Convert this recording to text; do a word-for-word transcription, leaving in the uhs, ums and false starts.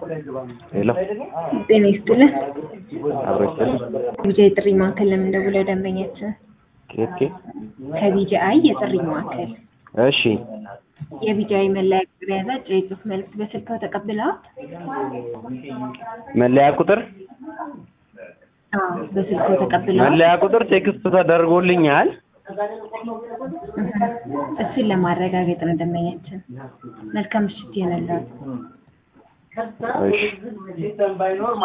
ሄሎ ጤና ይስጥልን። አብረሽልኝ ቢጂአይ ጥሪ ማዕከል ለምን ደውለው ደንበኛችን ከየት ከየት? ከቢጂአይ የጥሪ ማዕከል እሺ የቢጂአይ መለያ ቁጥር የያዘ አጭር የጽሑፍ መልዕክት በስልክዎ ተቀብለዋል? መለያ ቁጥር አዎ በስልክዎ ተቀብለዋል? መለያ ቁጥር ቴክስት ተደርጎልኛል። እሱን ለማረጋገጥ ነው ደንበኛችን። መልካም ምሽት ይሁንልዎት። እሺ